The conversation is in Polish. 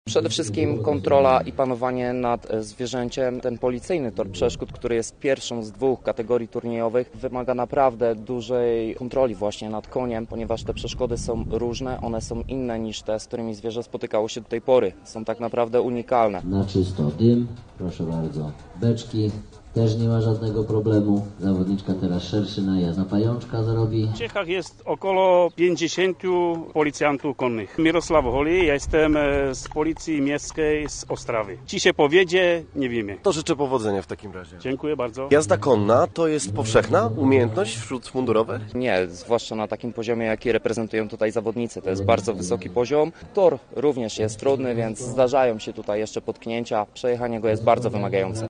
Przede wszystkim kontrola i panowanie nad zwierzęciem. Ten policyjny tor przeszkód, który jest pierwszą z dwóch kategorii turniejowych, wymaga naprawdę dużej kontroli właśnie nad koniem, ponieważ te przeszkody są różne, one są inne niż te, z którymi zwierzę spotykało się do tej pory. Są tak naprawdę unikalne. Na czysto dym, proszę bardzo, beczki. Też nie ma żadnego problemu. Zawodniczka teraz szerszy najazd na pajączka zrobi. W Czechach jest około 50 policjantów konnych. Mirosław Holy, ja jestem z Policji Miejskiej z Ostrawy. Ci się powiedzie, nie wiemy. To życzę powodzenia w takim razie. Dziękuję bardzo. Jazda konna to jest powszechna umiejętność wśród mundurowych? Nie, zwłaszcza na takim poziomie, jaki reprezentują tutaj zawodnicy. To jest bardzo wysoki poziom. Tor również jest trudny, więc zdarzają się tutaj jeszcze potknięcia. Przejechanie go jest bardzo wymagające.